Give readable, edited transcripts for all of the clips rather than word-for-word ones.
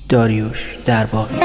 داریوش درباقی.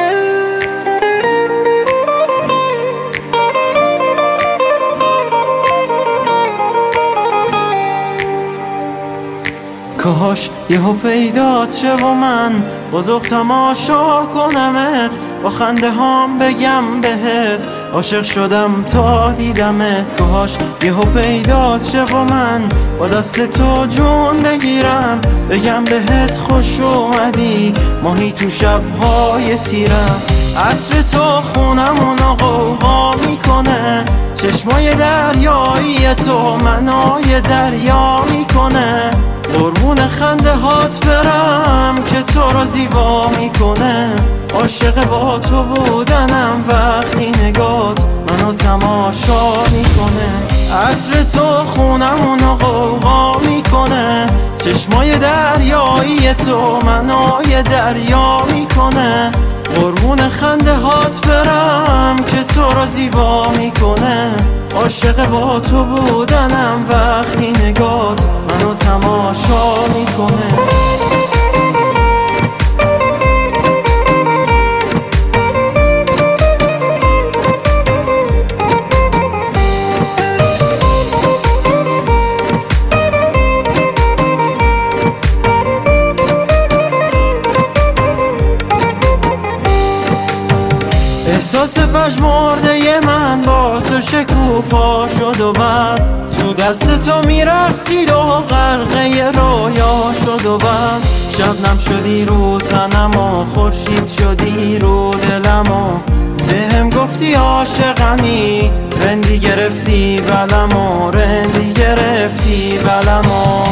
کاش یهو پیدات شه و من بزرگ تماشا کنمت، با خنده هام بگم بهت عاشق شدم تا دیدمت. کاش یهو پیدات شه و من با دست تو جون بگیرم، بگم بهت خوش اومدی ماهی تو شبهای تیرم. عطر تو خونمونو غوغا میکنه، چشمای دریایی تو منای دریا میکنه. قربون خنده هات برم که تو را زیبا میکنه، عاشق با تو بودنم وقتی نگات منو تماشا میکنه. عطر تو خونمونو غوغا میکنه، چشمای دریایی تو منای دریا میکنه. قربون خنده هات برم که تو را زیبا میکنه، عاشق با تو بودنم وقتی نگات منو تماشا میکنه. احساس پژمرده من با تو شکوفا شد و بعد تو دست تو میرقصید و غرقه رویا شد و بعد شبنم شدی رو تنم و خورشید شدی رو دلم و بهم گفتی عاشقمی، رندی گرفتی بلم و رندی گرفتی بلم و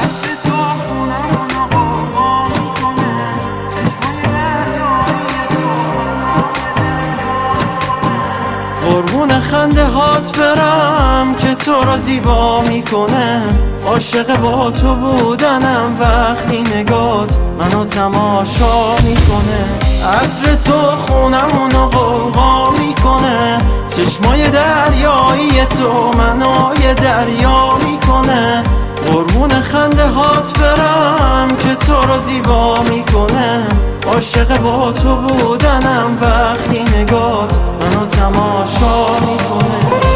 قربون خنده هات برم که تو را زیبا میکنه، عاشق با تو بودنم وقتی نگات منو تماشا میکنه. عطر تو خونمونو غوغا میکنه، چشمای دریایی تو منای دریا میکنه. قربون خنده هات برم که تو را زیبا میکنه، عاشق با تو بودنم وقتی نگات منو تماشا میکنه.